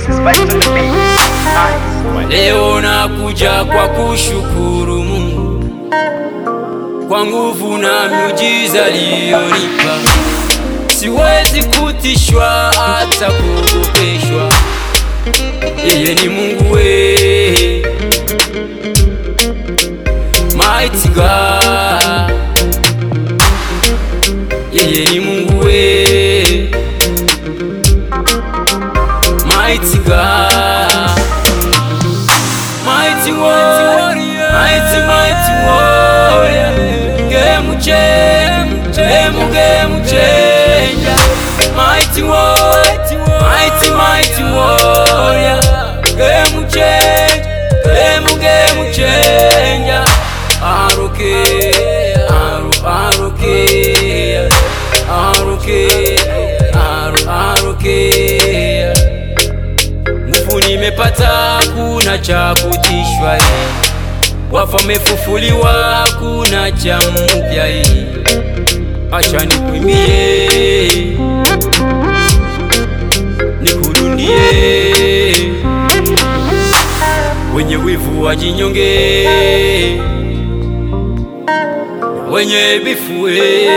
Leo nakuja kwa kushukuru Mungu kwa nguvu na miujiza aliyonipa. Siwezi kutishwa hata kuogopeshwa, yeye ni Mungu we, mighty God. Yeye ni Mungu we, mighty God, mighty warrior, mighty warrior. Game changer, mighty warrior, mighty warrior. Game changer. Nguvu nimepata, kuna cha kutishwa. Wafa wamefufuliwa, kuna cha mpya. Acha nikuimbie, nikudundie, wenye wivu wajinyonge, wenye bifu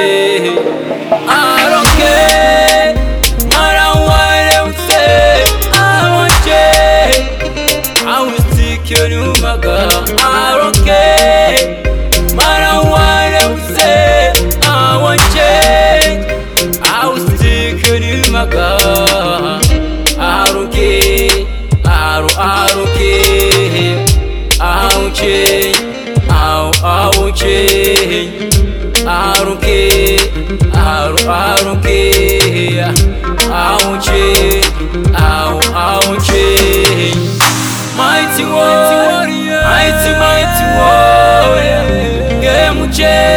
I don't care, matter what you say, I won't change, I will stick you to my God. I don't care, matter what you say, I won't change, I will stick you to my God. I don't care, I don't care, I won't change, I won't change. I don't care, I don't care, I won't change, I won't change. Mighty warrior, mighty warrior. Game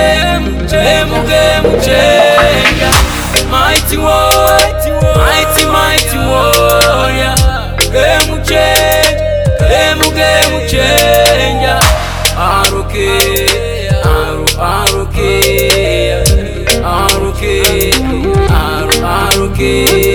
changer, mighty warrior, mighty warrior. Game changer. I don't care, I don't care, I don't care, I don't care.